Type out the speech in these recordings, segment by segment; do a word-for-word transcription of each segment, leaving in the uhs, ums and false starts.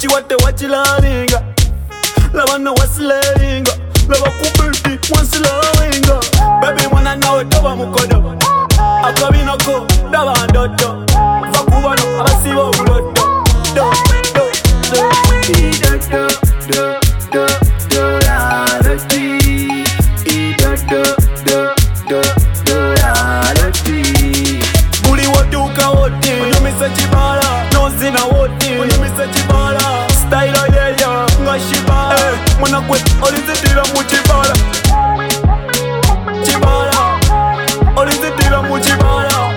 wate wachilaringa Lavana wasilaringa Lava kupiti wansilaringa Baby mwana nawe toba mukodo Akabinako daba ndoto Fakubano abasibo uloto Do, do, do Do, do, do, do, do, la, la, di Do, do, do, do, do, la, la, di Buli wotuka woti Unyumisa chibala Nozina woti Unyumisa chibala Style yeya Nga shibala eh, mwana kwe Olizidira mu chibala Chibala Olizidira mu chibala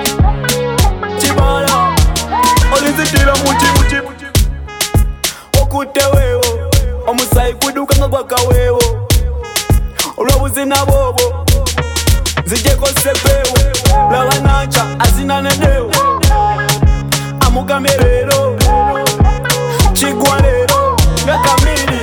Chibala Olizidira mu chibala Okute wewo Omusayi kuduka nga gwaka wewo Olwabuzina bobo Zijeko sepewo Lava nancha azina nedewo Amugamerero Chigwanero Ngakamiri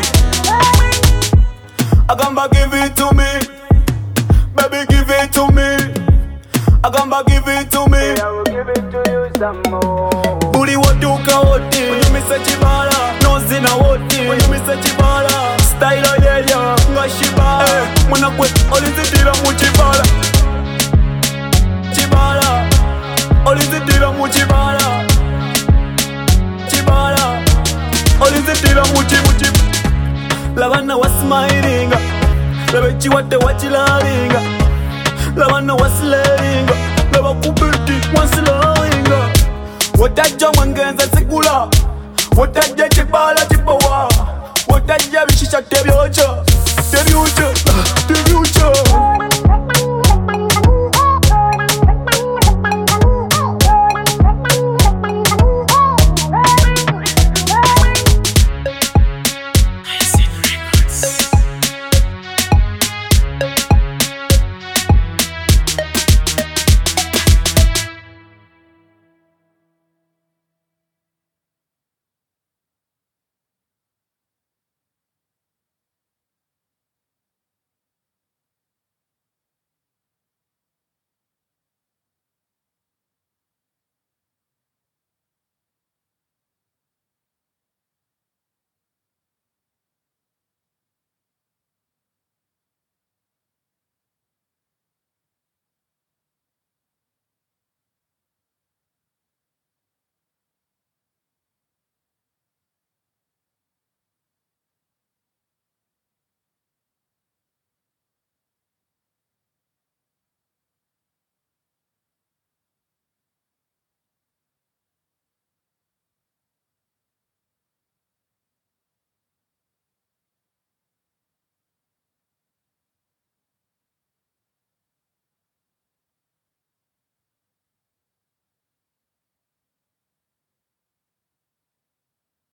Agamba give it to me Baby give it to me Agamba give it to me I will give it to you some more. Buli wotuka woti Unyumisa chibala Nozina woti Unyumisa chibala Style yeya Nga shibala eh, mwana kwe Olizidira mu chibala Chibala Olizidira mu chibala Chibala Olizidira mu chibala Lavana wasmailinga Lava chiwate wachilaringa Lavana wasilaringa Lava kupiti wansilaringa Wataja wangenza sigula Wataja chibala chipawa Wataja vishisha tebyocha Tebyocha Tebyocha